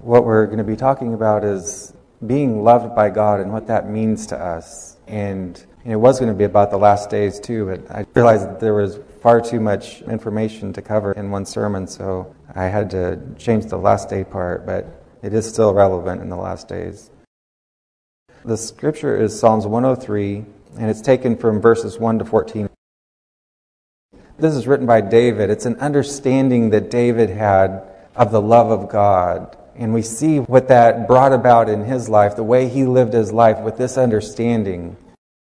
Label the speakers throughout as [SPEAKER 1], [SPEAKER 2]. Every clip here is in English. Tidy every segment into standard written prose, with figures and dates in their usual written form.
[SPEAKER 1] What we're going to be talking about is being loved by God and what that means to us. And it was going to be about the last days too, but I realized that there was far too much information to cover in one sermon, so I had to change the last day part, but it is still relevant in the last days. The scripture is Psalms 103, and it's taken from verses 1 to 14. This is written by David. It's an understanding that David had of the love of God. And we see what that brought about in his life, the way he lived his life with this understanding.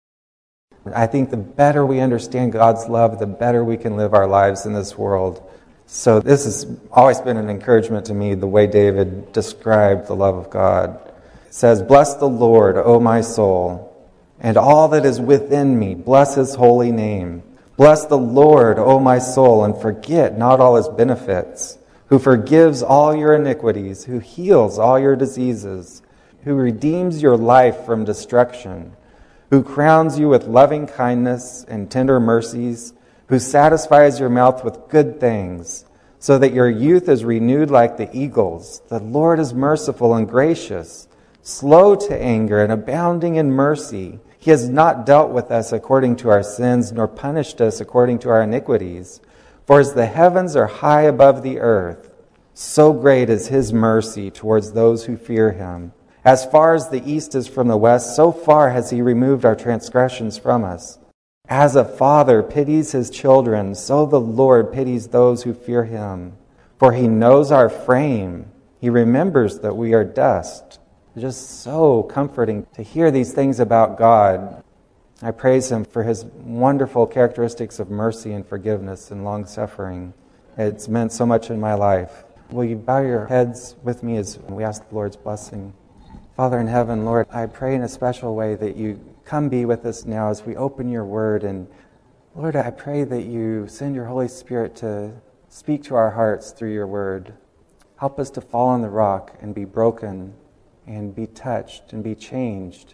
[SPEAKER 1] I think the better we understand God's love, the better we can live our lives in this world. So this has always been an encouragement to me, the way David described the love of God. It says, "Bless the Lord, O my soul, and all that is within me. Bless his holy name. Bless the Lord, O my soul, and forget not all his benefits, who forgives all your iniquities, who heals all your diseases, who redeems your life from destruction, who crowns you with loving kindness and tender mercies, who satisfies your mouth with good things, so that your youth is renewed like the eagles. The Lord is merciful and gracious, slow to anger and abounding in mercy. He has not dealt with us according to our sins, nor punished us according to our iniquities. For as the heavens are high above the earth, so great is his mercy towards those who fear him. As far as the east is from the west, so far has he removed our transgressions from us. As a father pities his children, so the Lord pities those who fear him. For he knows our frame. He remembers that we are dust." It's just so comforting to hear these things about God. I praise him for his wonderful characteristics of mercy and forgiveness and long-suffering. It's meant so much in my life. Will you bow your heads with me as we ask the Lord's blessing? Father in heaven, Lord, I pray in a special way that you come be with us now as we open your word. And Lord, I pray that you send your Holy Spirit to speak to our hearts through your word. Help us to fall on the rock and be broken and be touched and be changed,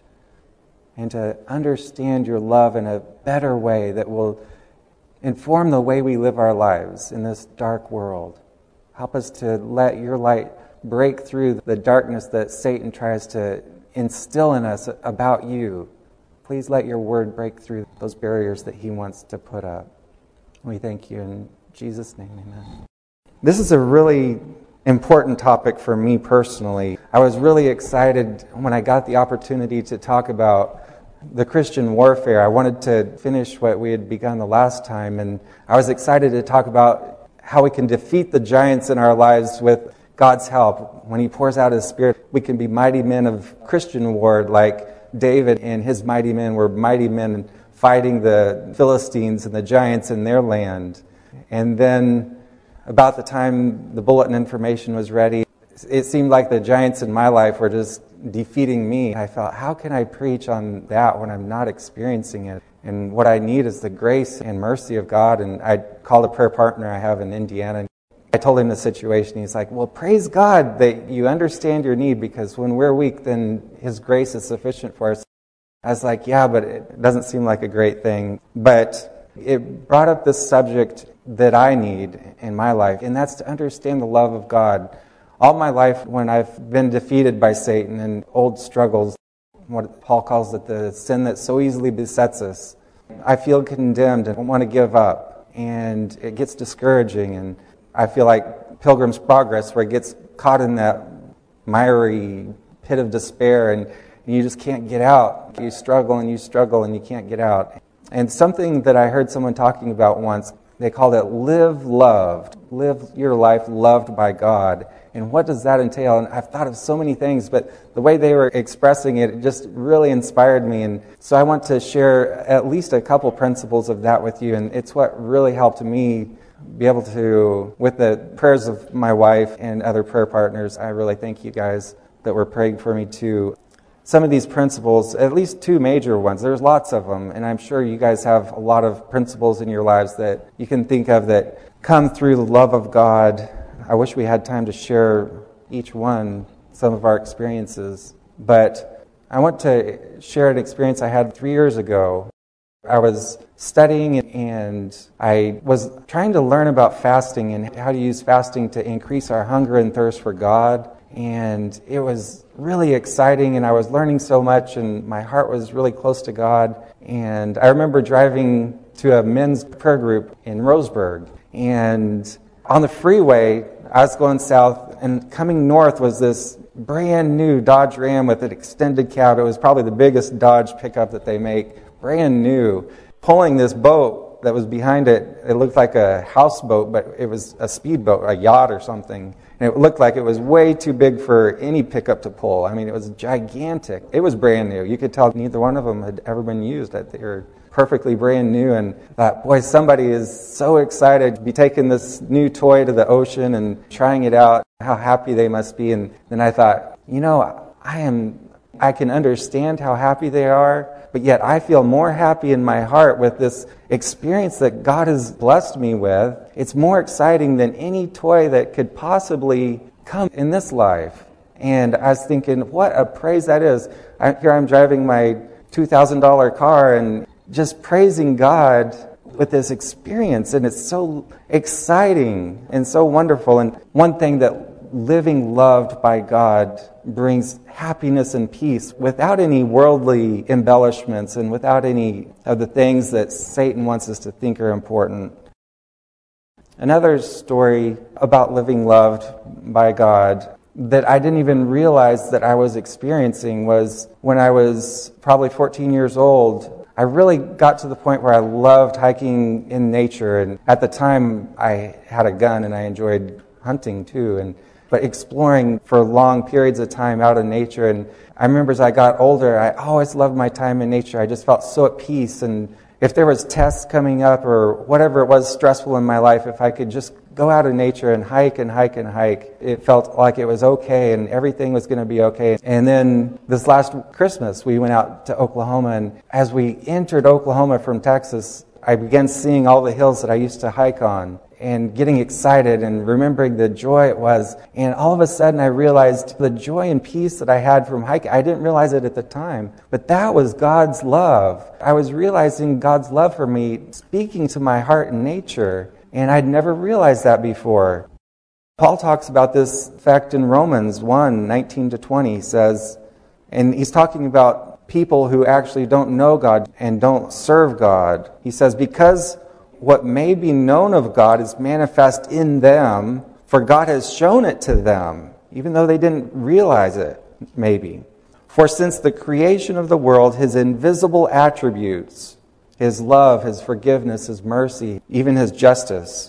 [SPEAKER 1] and to understand your love in a better way that will inform the way we live our lives in this dark world. Help us to let your light break through the darkness that Satan tries to instill in us about you. Please let your word break through those barriers that he wants to put up. We thank you in Jesus' name, amen. This is a really important topic for me personally. I was really excited when I got the opportunity to talk about the Christian warfare. I wanted to finish what we had begun the last time, and I was excited to talk about how we can defeat the giants in our lives with God's help. When he pours out his Spirit, we can be mighty men of Christian war, like David and his mighty men were mighty men fighting the Philistines and the giants in their land. And then about the time the bulletin information was ready, it seemed like the giants in my life were just defeating me. I thought, how can I preach on that when I'm not experiencing it? And what I need is the grace and mercy of God. And I called a prayer partner I have in Indiana. I told him the situation. He's like, well, praise God that you understand your need, because when we're weak, then his grace is sufficient for us. I was like, yeah, but it doesn't seem like a great thing. But it brought up this subject that I need in my life, and that's to understand the love of God. All my life, when I've been defeated by Satan and old struggles, what Paul calls it, the sin that so easily besets us, I feel condemned and want to give up, and it gets discouraging, and I feel like Pilgrim's Progress, where it gets caught in that miry pit of despair, and you just can't get out. You struggle and you can't get out. And something that I heard someone talking about once, they called it live loved. Live your life loved by God. And what does that entail? And I've thought of so many things, but the way they were expressing it, it just really inspired me. And so I want to share at least a couple principles of that with you. And it's what really helped me be able to, with the prayers of my wife and other prayer partners, I really thank you guys that were praying for me too. Some of these principles, at least two major ones, there's lots of them, and I'm sure you guys have a lot of principles in your lives that you can think of that come through the love of God. I wish we had time to share each one, some of our experiences, but I want to share an experience I had 3 years ago. I was studying and I was trying to learn about fasting and how to use fasting to increase our hunger and thirst for God And it was really exciting, and I was learning so much, and my heart was really close to God. And I remember driving to a men's prayer group in Roseburg, and on the freeway, I was going south, and coming north was this brand new Dodge Ram with an extended cab. It was probably the biggest Dodge pickup that they make, brand new, pulling this boat that was behind it. It looked like a houseboat, but it was a speedboat, a yacht or something. And it looked like it was way too big for any pickup to pull. I mean, it was gigantic. It was brand new. You could tell neither one of them had ever been used. They were perfectly brand new. And thought, boy, somebody is so excited to be taking this new toy to the ocean and trying it out. How happy they must be. And then I thought, I can understand how happy they are, but yet I feel more happy in my heart with this experience that God has blessed me with. It's more exciting than any toy that could possibly come in this life. And I was thinking, what a praise that is. Here I'm driving my $2,000 car and just praising God with this experience, and it's so exciting and so wonderful. And one thing that living loved by God brings happiness and peace without any worldly embellishments and without any of the things that Satan wants us to think are important. Another story about living loved by God that I didn't even realize that I was experiencing was when I was probably 14 years old. I really got to the point where I loved hiking in nature, and at the time I had a gun and I enjoyed hunting too, but exploring for long periods of time out in nature. And I remember as I got older, I always loved my time in nature. I just felt so at peace. And if there was tests coming up or whatever it was stressful in my life, if I could just go out in nature and hike and hike and hike, it felt like it was okay and everything was going to be okay. And then this last Christmas, we went out to Oklahoma. And as we entered Oklahoma from Texas, I began seeing all the hills that I used to hike on and getting excited and remembering the joy it was. And all of a sudden I realized the joy and peace that I had from hiking. I didn't realize it at the time, but that was God's love. I was realizing God's love for me, speaking to my heart in nature, and I'd never realized that before. Paul talks about this fact in Romans 1:19-20. He says, and he's talking about people who actually don't know God and don't serve God. He says, because what may be known of God is manifest in them, for God has shown it to them, even though they didn't realize it, maybe. For since the creation of the world, His invisible attributes, His love, His forgiveness, His mercy, even His justice,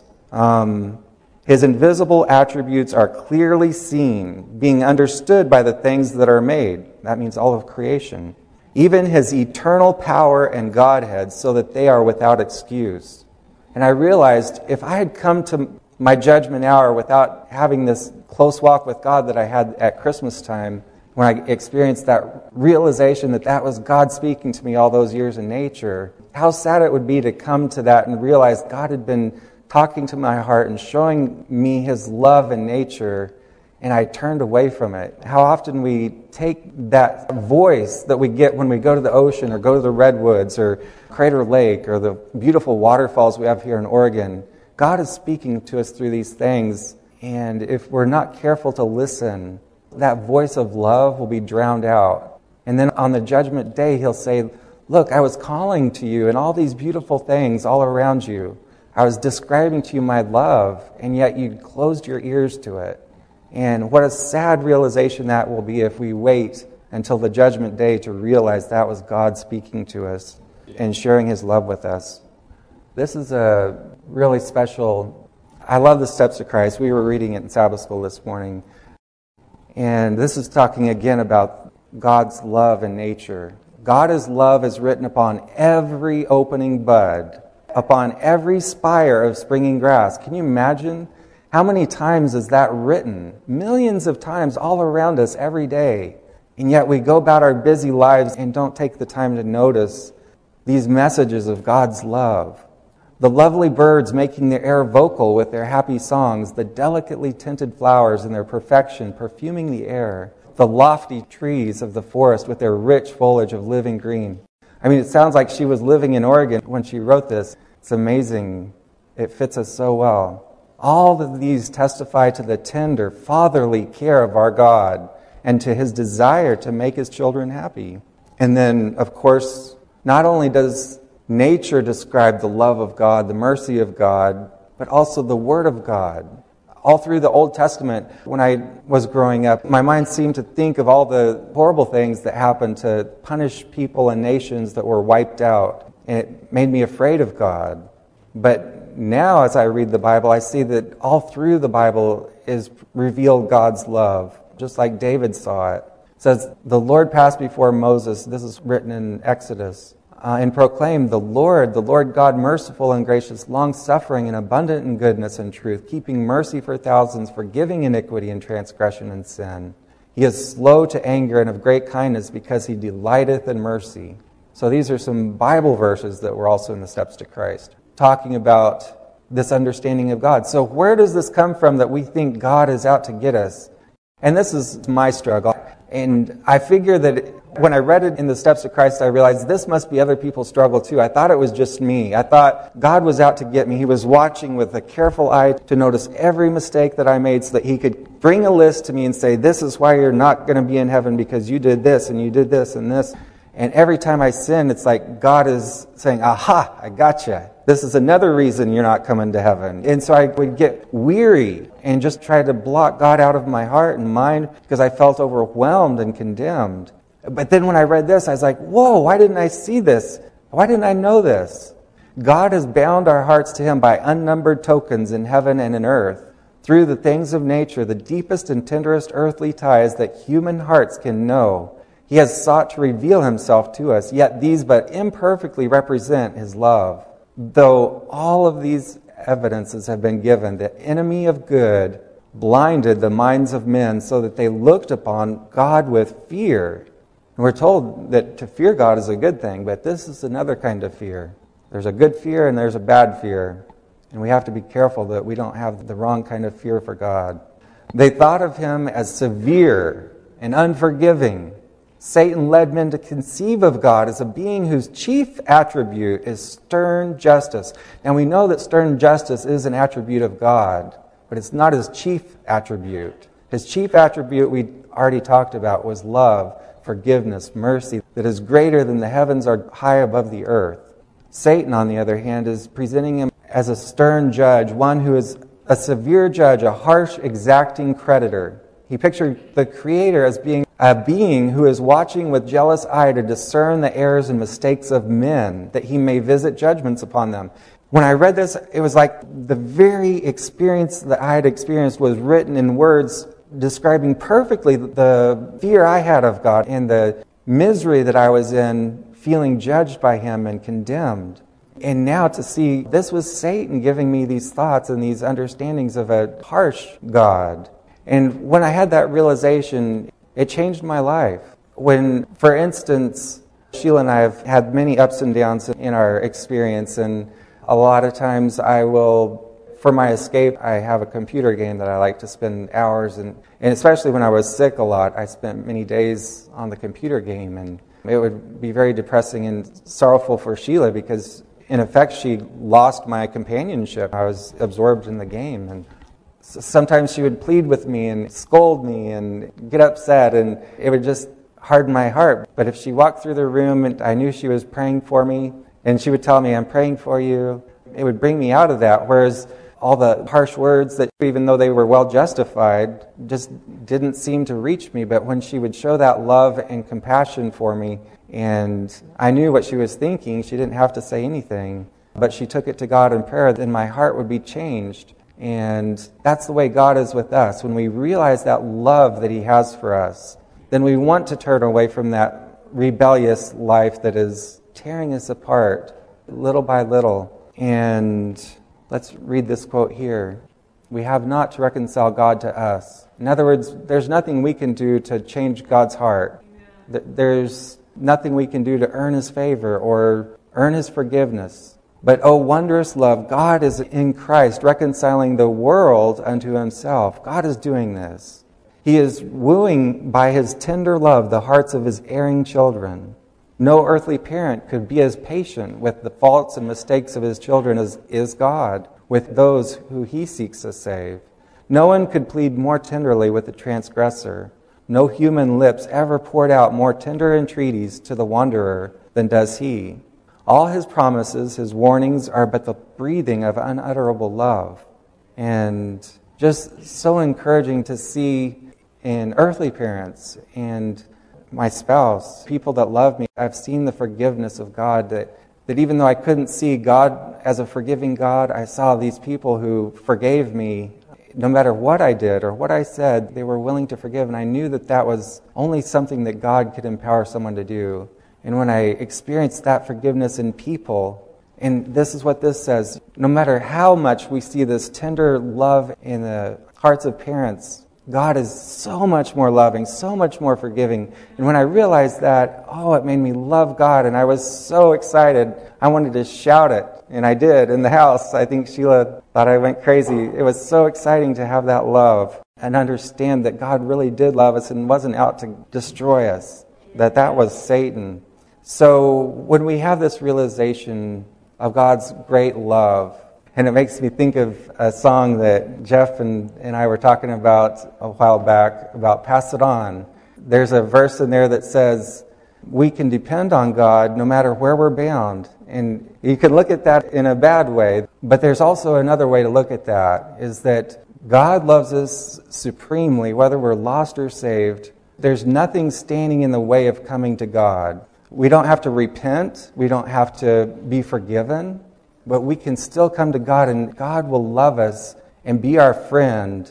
[SPEAKER 1] His invisible attributes are clearly seen, being understood by the things that are made. That means all of creation. Even His eternal power and Godhead, so that they are without excuse. And I realized if I had come to my judgment hour without having this close walk with God that I had at Christmas time, when I experienced that realization that that was God speaking to me all those years in nature, how sad it would be to come to that and realize God had been talking to my heart and showing me His love in nature, and I turned away from it. How often we take that voice that we get when we go to the ocean or go to the redwoods or Crater Lake or the beautiful waterfalls we have here in Oregon. God is speaking to us through these things, and if we're not careful to listen, that voice of love will be drowned out. And then on the judgment day, He'll say, look, I was calling to you and all these beautiful things all around you. I was describing to you my love, and yet you closed your ears to it. And what a sad realization that will be if we wait until the judgment day to realize that was God speaking to us and sharing His love with us. This is a really special, I love the Steps of Christ. We were reading it in Sabbath school this morning. And this is talking again about God's love in nature. God's love is written upon every opening bud, upon every spire of springing grass. Can you imagine? How many times is that written? Millions of times all around us every day. And yet we go about our busy lives and don't take the time to notice these messages of God's love. The lovely birds making the air vocal with their happy songs, the delicately tinted flowers in their perfection perfuming the air, the lofty trees of the forest with their rich foliage of living green. I mean, it sounds like she was living in Oregon when she wrote this. It's amazing. It fits us so well. All of these testify to the tender, fatherly care of our God and to his desire to make his children happy. And then, of course, not only does nature describe the love of God, the mercy of God, but also the Word of God. All through the Old Testament, when I was growing up, my mind seemed to think of all the horrible things that happened to punish people and nations that were wiped out. And it made me afraid of God. But now, as I read the Bible, I see that all through the Bible is revealed God's love, just like David saw it. It says, the Lord passed before Moses, this is written in Exodus, and proclaimed, the Lord God, merciful and gracious, long-suffering and abundant in goodness and truth, keeping mercy for thousands, forgiving iniquity and transgression and sin. He is slow to anger and of great kindness, because he delighteth in mercy. So these are some Bible verses that were also in the Steps to Christ, talking about this understanding of God. So where does this come from that we think God is out to get us? And this is my struggle. And I figure that when I read it in the Steps to Christ, I realized this must be other people's struggle too. I thought it was just me. I thought God was out to get me. He was watching with a careful eye to notice every mistake that I made so that he could bring a list to me and say, this is why you're not going to be in heaven, because you did this and you did this and this. And every time I sin, it's like God is saying, aha, I gotcha. This is another reason you're not coming to heaven. And so I would get weary and just try to block God out of my heart and mind because I felt overwhelmed and condemned. But then when I read this, I was like, whoa, why didn't I see this? Why didn't I know this? God has bound our hearts to him by unnumbered tokens in heaven and in earth. Through the things of nature, the deepest and tenderest earthly ties that human hearts can know, he has sought to reveal himself to us, yet these but imperfectly represent his love. Though all of these evidences have been given, the enemy of good blinded the minds of men so that they looked upon God with fear. And we're told that to fear God is a good thing, but this is another kind of fear. There's a good fear and there's a bad fear. And we have to be careful that we don't have the wrong kind of fear for God. They thought of him as severe and unforgiving. Satan led men to conceive of God as a being whose chief attribute is stern justice. And we know that stern justice is an attribute of God, but it's not his chief attribute. His chief attribute we already talked about was love, forgiveness, mercy, that is greater than the heavens are high above the earth. Satan, on the other hand, is presenting him as a stern judge, one who is a severe judge, a harsh, exacting creditor. He pictured the Creator as being a being who is watching with jealous eye to discern the errors and mistakes of men, that he may visit judgments upon them. When I read this, it was like the very experience that I had experienced was written in words describing perfectly the fear I had of God and the misery that I was in, feeling judged by him and condemned. And now to see this was Satan giving me these thoughts and these understandings of a harsh God. And when I had that realization, it changed my life. When, for instance, Sheila and I have had many ups and downs in our experience, and a lot of times I will, for my escape, I have a computer game that I like to spend hours in. And especially when I was sick a lot, I spent many days on the computer game, and it would be very depressing and sorrowful for Sheila because, in effect, she lost my companionship. I was absorbed in the game, and sometimes she would plead with me and scold me and get upset, and it would just harden my heart. But if she walked through the room and I knew she was praying for me, and she would tell me, I'm praying for you, it would bring me out of that. Whereas all the harsh words that, even though they were well justified, just didn't seem to reach me. But when she would show that love and compassion for me, and I knew what she was thinking, she didn't have to say anything, but she took it to God in prayer, then my heart would be changed. And that's the way God is with us. When we realize that love that he has for us, then we want to turn away from that rebellious life that is tearing us apart little by little. And let's read this quote here. We have not to reconcile God to us. In other words, there's nothing we can do to change God's heart. There's nothing we can do to earn his favor or earn his forgiveness. But, oh, wondrous love, God is in Christ reconciling the world unto himself. God is doing this. He is wooing by his tender love the hearts of his erring children. No earthly parent could be as patient with the faults and mistakes of his children as is God. with those who he seeks to save. No one could plead more tenderly with the transgressor. No human lips ever poured out more tender entreaties to the wanderer than does he. All his promises, his warnings, are but the breathing of unutterable love. And just so encouraging to see in earthly parents and my spouse, people that love me. I've seen the forgiveness of God, that even though I couldn't see God as a forgiving God, I saw these people who forgave me. No matter what I did or what I said, they were willing to forgive. And I knew that that was only something that God could empower someone to do. And when I experienced that forgiveness in people, and this is what this says, no matter how much we see this tender love in the hearts of parents, God is so much more loving, so much more forgiving. And when I realized that, it made me love God. And I was so excited. I wanted to shout it. And I did in the house. I think Sheila thought I went crazy. It was so exciting to have that love and understand that God really did love us and wasn't out to destroy us, that was Satan. So when we have this realization of God's great love, and it makes me think of a song that Jeff and I were talking about a while back, about Pass It On. There's a verse in there that says, we can depend on God no matter where we're bound. And you can look at that in a bad way, but there's also another way to look at that, is that God loves us supremely, whether we're lost or saved. There's nothing standing in the way of coming to God. We don't have to repent. We don't have to be forgiven. But we can still come to God, and God will love us and be our friend.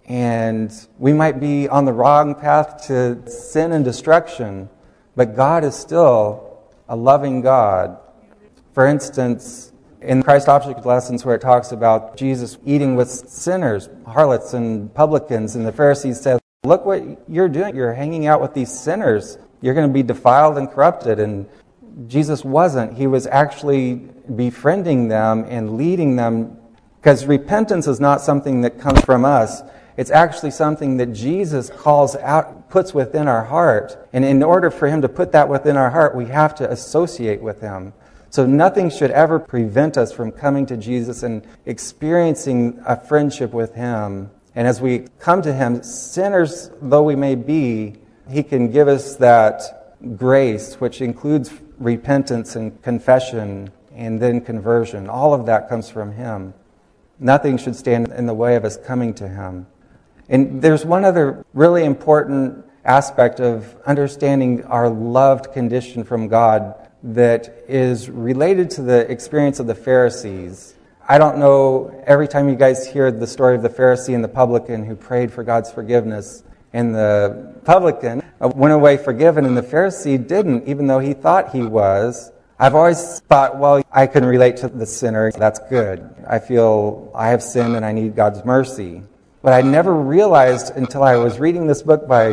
[SPEAKER 1] And we might be on the wrong path to sin and destruction, but God is still a loving God. For instance, in Christ Object Lessons, where it talks about Jesus eating with sinners, harlots and publicans, and the Pharisees said, look what you're doing. You're hanging out with these sinners. You're going to be defiled and corrupted. And Jesus wasn't. He was actually befriending them and leading them, because repentance is not something that comes from us. It's actually something that Jesus calls out, puts within our heart. And in order for him to put that within our heart, we have to associate with him. So nothing should ever prevent us from coming to Jesus and experiencing a friendship with him. And as we come to him, sinners though we may be, he can give us that grace, which includes repentance and confession and then conversion. All of that comes from him. Nothing should stand in the way of us coming to him. And there's one other really important aspect of understanding our loved condition from God that is related to the experience of the Pharisees. I don't know, every time you guys hear the story of the Pharisee and the publican who prayed for God's forgiveness, and the publican went away forgiven, and the Pharisee didn't, even though he thought he was. I've always thought, well, I can relate to the sinner. That's good. I feel I have sinned and I need God's mercy. But I never realized until I was reading this book by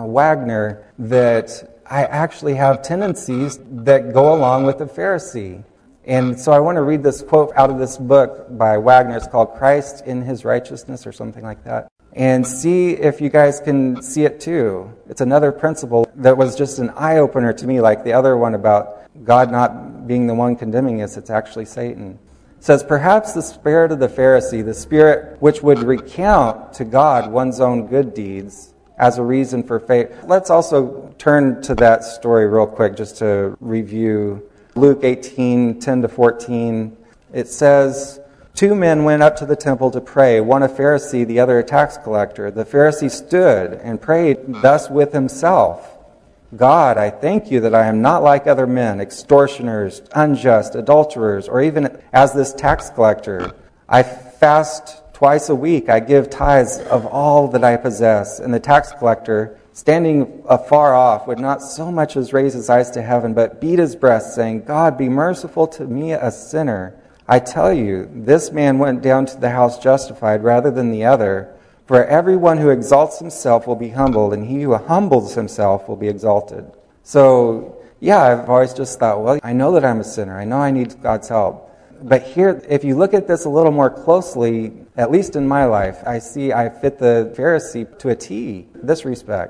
[SPEAKER 1] Wagner that I actually have tendencies that go along with the Pharisee. And so I want to read this quote out of this book by Wagner. It's called Christ in His Righteousness or something like that. And see if you guys can see it too. It's another principle that was just an eye-opener to me, like the other one about God not being the one condemning us. It's actually Satan. It says, perhaps the spirit of the Pharisee, the spirit which would recount to God one's own good deeds as a reason for faith. Let's also turn to that story real quick just to review. Luke 18:10-14. It says, 2 men went up to the temple to pray, one a Pharisee, the other a tax collector. The Pharisee stood and prayed thus with himself, God, I thank you that I am not like other men, extortioners, unjust, adulterers, or even as this tax collector. I fast twice a week. I give tithes of all that I possess. And the tax collector, standing afar off, would not so much as raise his eyes to heaven, but beat his breast, saying, God, be merciful to me, a sinner. I tell you, this man went down to the house justified rather than the other. For everyone who exalts himself will be humbled, and he who humbles himself will be exalted. So, yeah, I've always just thought, well, I know that I'm a sinner. I know I need God's help. But here, if you look at this a little more closely, at least in my life, I see I fit the Pharisee to a T in this respect.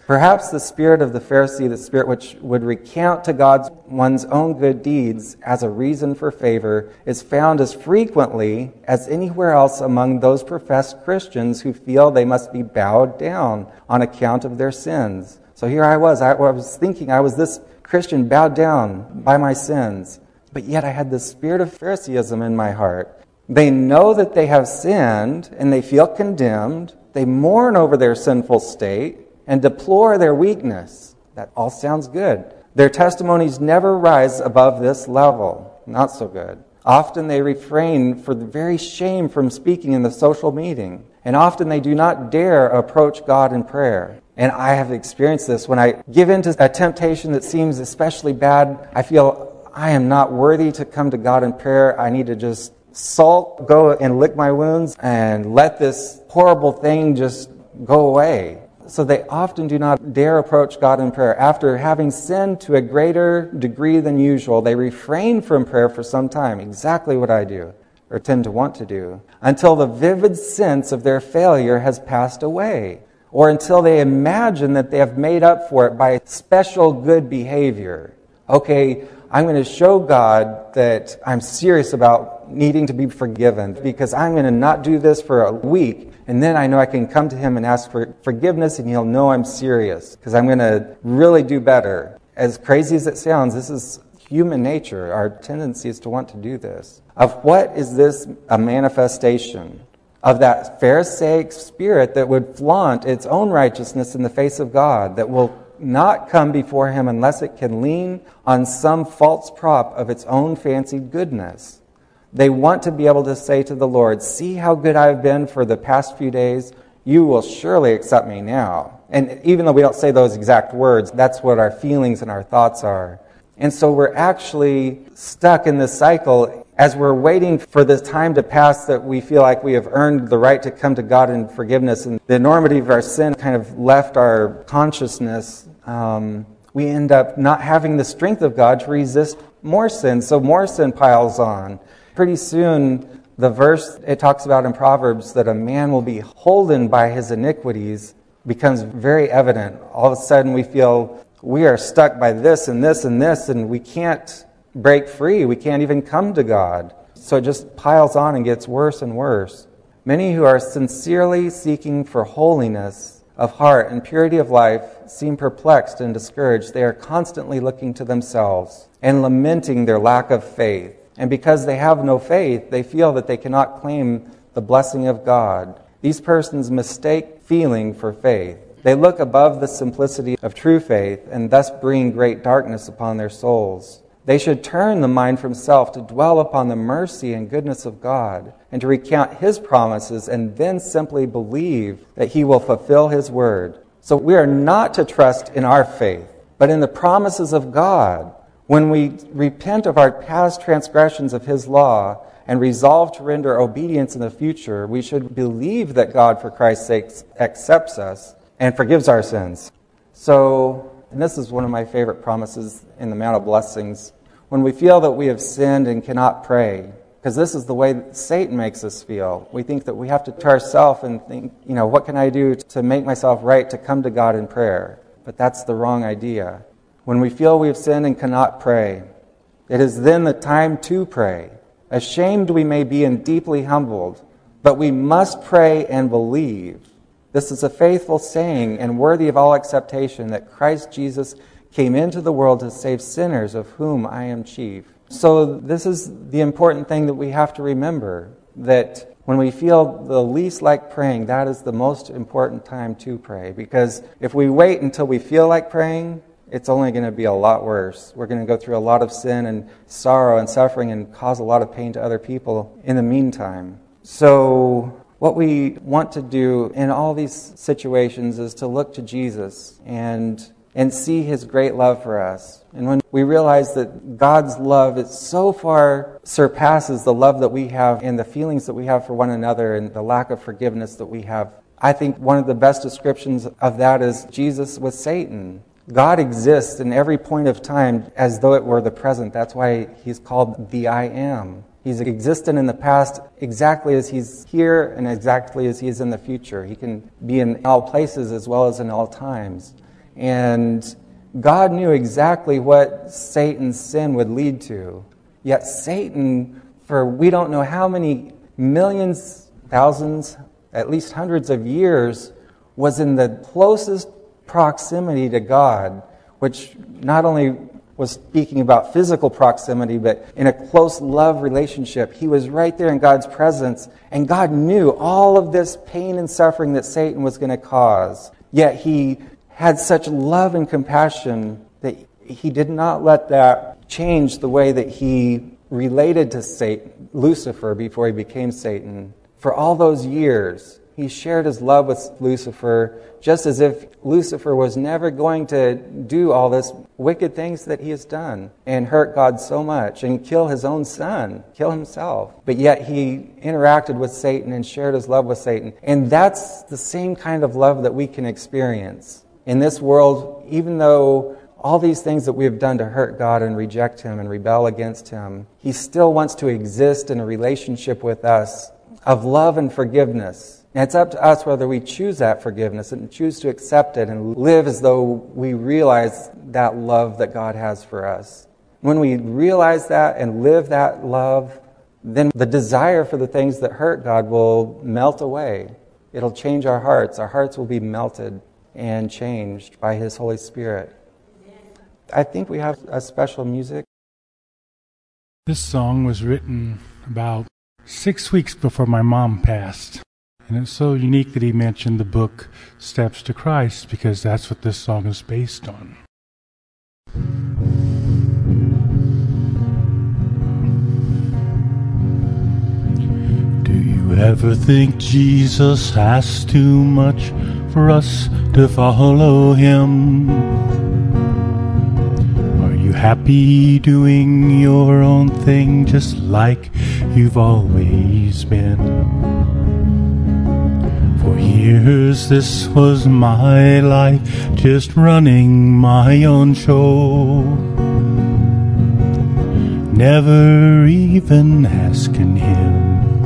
[SPEAKER 1] Perhaps the spirit of the Pharisee, the spirit which would recount to God one's own good deeds as a reason for favor, is found as frequently as anywhere else among those professed Christians who feel they must be bowed down on account of their sins. So here I was thinking I was this Christian bowed down by my sins, but yet I had this spirit of Phariseeism in my heart. They know that they have sinned and they feel condemned. They mourn over their sinful state and deplore their weakness. That all sounds good. Their testimonies never rise above this level. Not so good. Often they refrain for the very shame from speaking in the social meeting. And often they do not dare approach God in prayer. And I have experienced this. When I give in to a temptation that seems especially bad, I feel I am not worthy to come to God in prayer. I need to just sulk, go and lick my wounds, and let this horrible thing just go away. So they often do not dare approach God in prayer. After having sinned to a greater degree than usual, they refrain from prayer for some time, exactly what I do, or tend to want to do, until the vivid sense of their failure has passed away, or until they imagine that they have made up for it by special good behavior. Okay, I'm going to show God that I'm serious about needing to be forgiven because I'm going to not do this for a week, and then I know I can come to Him and ask for forgiveness, and He'll know I'm serious because I'm going to really do better. As crazy as it sounds, this is human nature. Our tendency is to want to do this. Of what is this a manifestation? Of that Pharisaic spirit that would flaunt its own righteousness in the face of God, that will not come before Him unless it can lean on some false prop of its own fancied goodness. They want to be able to say to the Lord, see how good I've been for the past few days. You will surely accept me now. And even though we don't say those exact words, that's what our feelings and our thoughts are. And so we're actually stuck in this cycle as we're waiting for the time to pass that we feel like we have earned the right to come to God in forgiveness. And the enormity of our sin kind of left our consciousness. We end up not having the strength of God to resist more sin. So more sin piles on. Pretty soon, the verse it talks about in Proverbs that a man will be holden by his iniquities becomes very evident. All of a sudden we feel we are stuck by this and this and this, and we can't break free. We can't even come to God. So it just piles on and gets worse and worse. Many who are sincerely seeking for holiness of heart and purity of life seem perplexed and discouraged. They are constantly looking to themselves and lamenting their lack of faith. And because they have no faith, they feel that they cannot claim the blessing of God. These persons mistake feeling for faith. They look above the simplicity of true faith and thus bring great darkness upon their souls. They should turn the mind from self to dwell upon the mercy and goodness of God and to recount His promises and then simply believe that He will fulfill His word. So we are not to trust in our faith, but in the promises of God. When we repent of our past transgressions of His law and resolve to render obedience in the future, we should believe that God, for Christ's sake, accepts us and forgives our sins. So, and this is one of my favorite promises in the Mount of Blessings, when we feel that we have sinned and cannot pray, because this is the way Satan makes us feel. We think that we have to ourselves and think, what can I do to make myself right to come to God in prayer? But that's the wrong idea. When we feel we have sinned and cannot pray, it is then the time to pray. Ashamed we may be and deeply humbled, but we must pray and believe. This is a faithful saying and worthy of all acceptation that Christ Jesus came into the world to save sinners, of whom I am chief. So this is the important thing that we have to remember, that when we feel the least like praying, that is the most important time to pray. Because if we wait until we feel like praying, it's only going to be a lot worse. We're going to go through a lot of sin and sorrow and suffering and cause a lot of pain to other people in the meantime. So what we want to do in all these situations is to look to Jesus and see His great love for us. And when we realize that God's love is so far surpasses the love that we have and the feelings that we have for one another and the lack of forgiveness that we have, I think one of the best descriptions of that is Jesus with Satan. God exists in every point of time as though it were the present. That's why He's called the I Am. He's existent in the past exactly as He's here and exactly as He is in the future. He can be in all places as well as in all times. And God knew exactly what Satan's sin would lead to. Yet Satan, for we don't know how many millions, thousands, at least hundreds of years, was in the closest proximity to God, which not only was speaking about physical proximity, but in a close love relationship. He was right there in God's presence, and God knew all of this pain and suffering that Satan was going to cause. Yet he had such love and compassion that he did not let that change the way that he related to Satan, Lucifer, before he became Satan. For all those years, he shared his love with Lucifer, just as if Lucifer was never going to do all this wicked things that he has done and hurt God so much and kill his own son, kill himself. But yet he interacted with Satan and shared his love with Satan. And that's the same kind of love that we can experience in this world. Even though all these things that we have done to hurt God and reject Him and rebel against Him, He still wants to exist in a relationship with us of love and forgiveness. And it's up to us whether we choose that forgiveness and choose to accept it and live as though we realize that love that God has for us. When we realize that and live that love, then the desire for the things that hurt God will melt away. It'll change our hearts. Our hearts will be melted and changed by His Holy Spirit. I think we have a special music.
[SPEAKER 2] This song was written about 6 weeks before my mom passed. And it's so unique that he mentioned the book Steps to Christ, because that's what this song is based on. Do you ever think Jesus asks too much for us to follow Him? Are you happy doing your own thing just like you've always been? For years this was my life, just running my own show, never even asking Him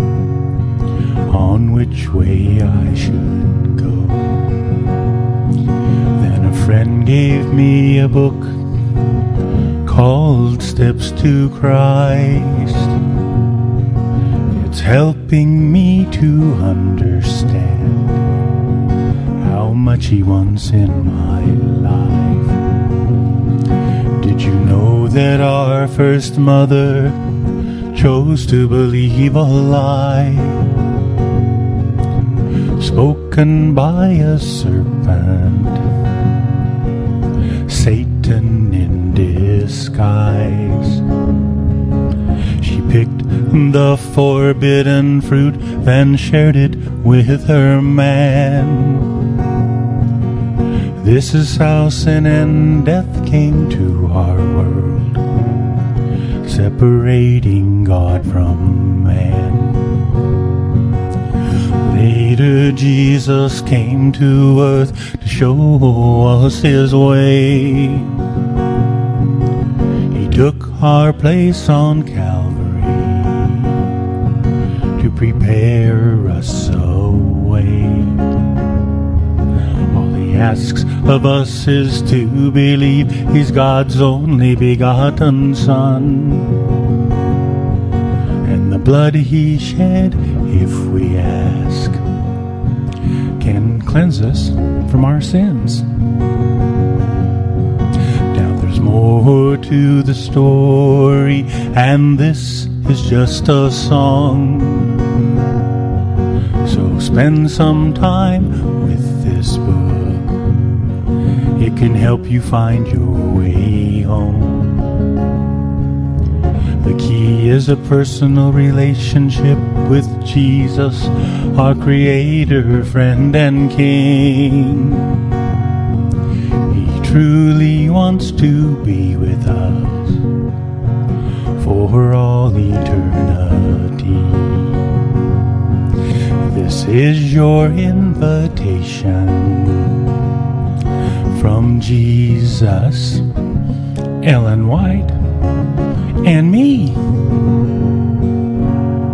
[SPEAKER 2] on which way I should go. Then a friend gave me a book called Steps to Christ. It's helping me to understand how much He wants in my life. Did you know that our first mother chose to believe a lie spoken by a serpent, Satan in disguise? She picked the forbidden fruit, then shared it with her man. This is how sin and death came to our world, separating God from man. Later Jesus came to earth to show us His way. He took our place on Calvary to prepare us a way. All He asks of us is to believe He's God's only begotten Son, and the blood He shed, if we ask, can cleanse us from our sins. Now there's more to the story, and this is just a song. So spend some time with this book. It can help you find your way home. The key is a personal relationship with Jesus, our Creator, friend, and King. He truly wants to be with us for all eternity. This is your invitation from Jesus, Ellen White, and me.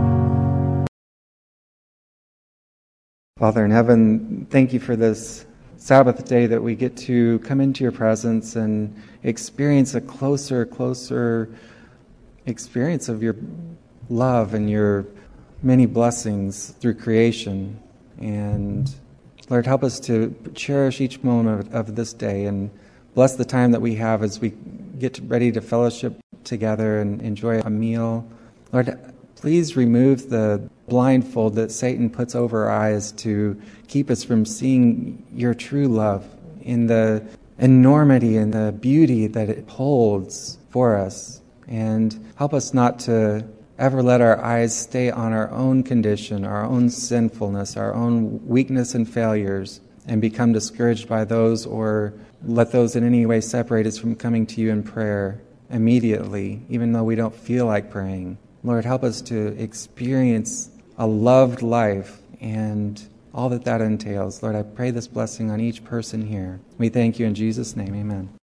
[SPEAKER 1] Father in heaven, thank You for this Sabbath day that we get to come into your presence and experience a closer experience of your love and your many blessings through creation. And Lord, help us to cherish each moment of this day and bless the time that we have as we get ready to fellowship together and enjoy a meal. Lord, please remove the blindfold that Satan puts over our eyes to keep us from seeing your true love in the enormity and the beauty that it holds for us. And help us not to ever let our eyes stay on our own condition, our own sinfulness, our own weakness and failures, and become discouraged by those or let those in any way separate us from coming to you in prayer immediately, even though we don't feel like praying. Lord, help us to experience a loved life and all that entails. Lord, I pray this blessing on each person here. We thank you in Jesus' name. Amen.